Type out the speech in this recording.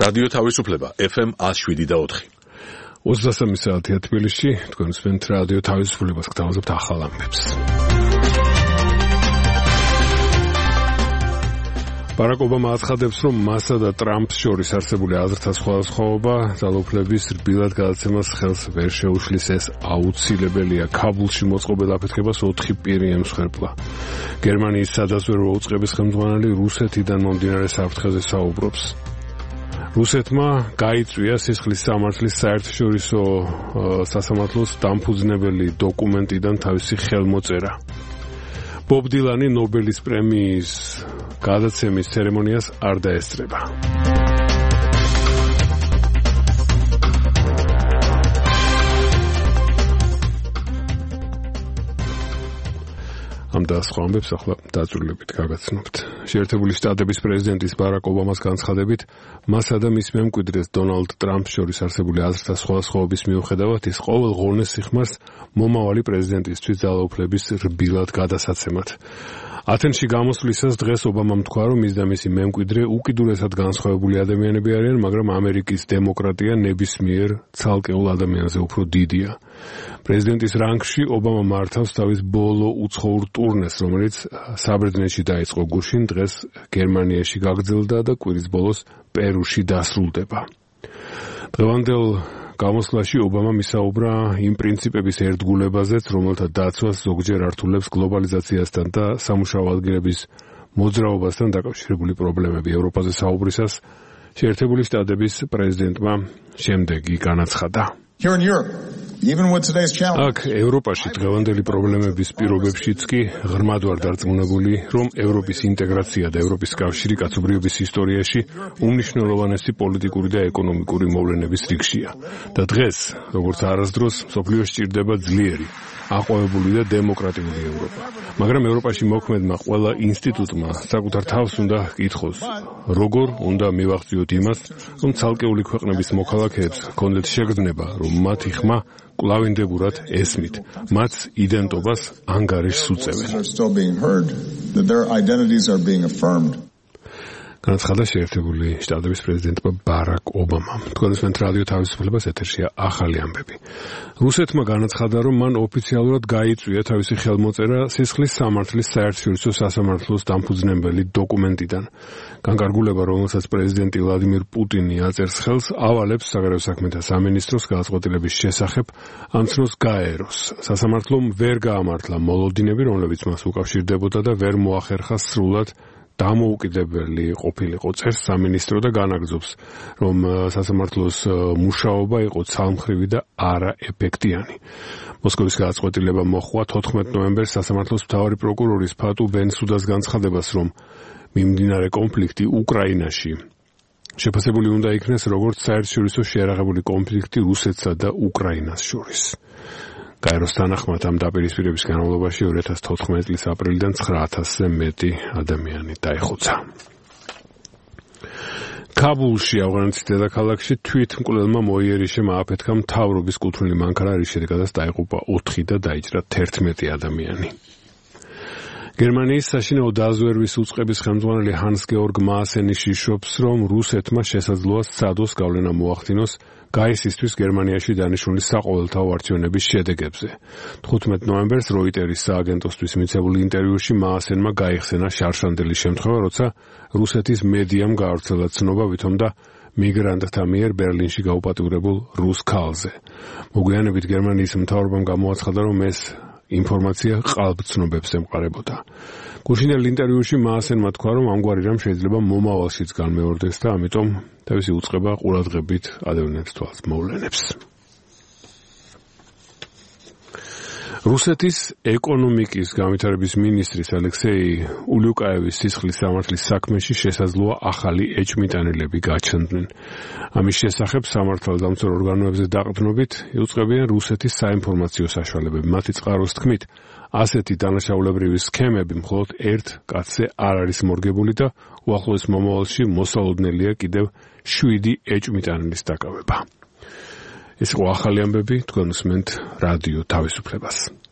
რადიო თავისუფლება FM 107.4. 23 საათია თბილისში, თქვენ უსმენთ რადიო თავისუფლებას, გთავაზობთ ახალ ამბებს. ბარაკ ობამა აცხადებს, რომ მასა და ტრამპს შორის არსებული აზრთა სხვადასხვაობა ძალაუფლების რბილად გადაცემას ხელს ვერ შეუშლის. ეს აუცილებელია. ქაბულში მოწყობილ აფეთქებას 4 პირი ემსხვერპლა. გერმანიის სადაზვერვო უწყების ხელმძღვანელი რუსეთიდან მომდინარე საფრთხეზე საუბრობს. რუსეთმა გაიწვია სისხლის სამართლის საერთაშორისო სასამართლოს დამფუძნებელი დოკუმენტიდან თავისი ხელმოწერა. ბობ დილანი ნობელის პრემიის გადაცემის ცერემონიას არ დაესწრება. ამ და სხვა ამბებს ახლა დაწვრილებით გაგაცნობთ. შეერთებული შტატების პრეზიდენტის ბარაკ ობამას განცხადებით, მასა და მის მემკვიდრეს დონალდ ტრამპს შორის არსებული აზრთა სხვადასხვაობის მიუხედავად ის ყოველ ღონეს სიხმარს მომავალი პრეზიდენტისთვის ძალაუფლების რბილად გადასაცემად. ათენში გამოსვლისას დღეს ობამამ თქვა, რომ ის და მისი მემკვიდრე უკიდურესად განსხვავებული ადამიანები არიან, მაგრამ ამერიკის დემოკრატია ნებისმიერ ცალკეულ ადამიანზე უფრო დიდია. პრეზიდენტის რანგში ობამა მართავს თავის ბოლო უცხოურ ტურნეს, რომელიც საბერძნეთში დაიწყო გუშინ, დღეს გერმანიაში გაგრძელდა და კვირის ბოლოს პერუში დასრულდება. დღევანდელ გამოსვლაში ობამა მისაუბრა იმ პრინციპების ერთგულებაზეც, რომელთა დაცვას ზოგჯერ ართულებს გლობალიზაციასთან და სამუშაო ადგილების მოძრაობასთან დაკავშირებული პრობლემები. ევროპაზე საუბრისას შეერთებული შტატების პრეზიდენტმა შემდეგი განაცხადა. აქ ევროპაში დღევანდელი პრობლემების პირობებშიც კი ღრმად ვარ დარწმუნებული, რომ ევროპის ინტეგრაცია და ევროპის კავშირი კაცობრიობის ისტორიაში უმნიშვნელოვანესი პოლიტიკური და ეკონომიკური მოვლენების რიგშია. და დღეს, როგორც არასდროს, მსოფლიოს სჭირდება ძლიერი, აყვავებული და დემოკრატიული ევროპა. მაგრამ ევროპაში მოქმედმა ყველა ინსტიტუტმა საკუთარ თავს უნდა ჰკითხოს, როგორ უნდა მივახციოთ იმას, რომ ცალკეული ქვეყნების მოქალაქეებს ჰქონდეთ შეგრძნება, რომ მათი ხმა კვლავინდებურად ესმით, მათ იდენტობას ანგარიშს უწევენ. განაცხადა შეერთებული შტატების პრეზიდენტმა ბარაკ ობამამ. თქვენ უსმენთ რადიო თავისუფლებას, ეთერშია ახალი ამბები. რუსეთმა განაცხადა, რომ მან ოფიციალურად გაიწვია თავისი ხელმოწერა სისხლის სამართლის საერთაშორისო სასამართლოს დამფუძნებელი დოკუმენტიდან. განკარგულება, რომელსაც პრეზიდენტი ვლადიმირ პუტინი აწერს ხელს, ავალებს საგარეო საქმეთა სამინისტროს გადაწყვეტილების შესახებ ამ ცნოს გაეროს. სასამართლომ ვერ გაამართლა მოლოდინები, რომლებიც მას უკავშირდებოდა და ვერ მოახერხა სრულად დამოუკიდებელი ყოფილიყო. წერს სამინისტრო და განაგრძობს, რომ სასამართლოს მუშაობა იყო ცალმხრივი და არაეფექტიანი. მოსკოვის გადაწყვეტილება მოჰყვა 14 ნოემბერს სასამართლოს მთავარი პროკურორის ფატუ ბენსუდას განცხადებას, რომ მიმდინარე კონფლიქტი უკრაინაში შეფასებული უნდა იქნეს როგორც საერთაშორისო შეერაღებული კონფლიქტი რუსეთსა და უკრაინას შორის. გაეროს თანახმად ამ დაპირისპირების განმავლობაში 2014 წლის აპრილიდან 9000-ზე მეტი ადამიანი დაიხოცა. ქაბულში, ავღანეთის დედაქალაქში თვითმკვლელმა მოიერიშემ ააფეთქა მთავრობის კუთვნილი მანქანა, რის შედეგადაც დაიღუპა 4 და დაიჭრა 11 ადამიანი. გერმანიის საშინაო დაზვერვის უწყების ხელმძღვანელი ჰანს გეორგ მაასენი შიშობს, რომ რუსეთმა შესაძლოა სცადოს გავლენა მოახდინოს გაისისთვის გერმანიაში დანიშნული საყოველთაო არჩევნების შედეგებზე. 15 ნოემბერს როიტერის სააგენტოსთვის მიცემულ ინტერვიუში მაასენმა გაიხსენა შარშანდელი შემთხვევა, როცა რუსეთის მედიამ გაავრცელა ცნობა ვითომდა მიგრანტთა მიერ ბერლინში გაუპატიურებულ რუს ქალზე. მოგვიანებით გერმანიის მთავრობამ გამოაცხადა, რომ ეს ინფორმაცია ყალბცნობებს ემყარებოდა. გუშინელ ინტერვიუში მაასენმა თქვა, რომ ამგვარი რამ შეიძლება მომავალშიც განმეორდეს და ამიტომ თავისი უწყება ყურადღებით ადევნებს თვალს მოვლენებს. რუსეთის ეკონომიკის განვითარების მინისტრის ალექსეი ულიუკაევის სისხლის სამართლის საქმეში შესაძლოა ახალი ეჭვმიტანილები გაჩნდნენ. ამის შესახებ სამართალდამცველ ორგანოებზე დაყრდნობით იუწყებიან რუსეთის საინფორმაციო საშუალებები. მათი წყაროს თქმით, ასეთი დანაშაულებრივი სქემები მხოლოდ ერთ კაცზე არ არის მორგებული და უახლოეს მომავალში მოსალოდნელია კიდევ 7 ეჭვმიტანილის დაკავება. ეს იყო ახალი ამბები, თქვენ უსმენთ რადიო თავისუფლებას.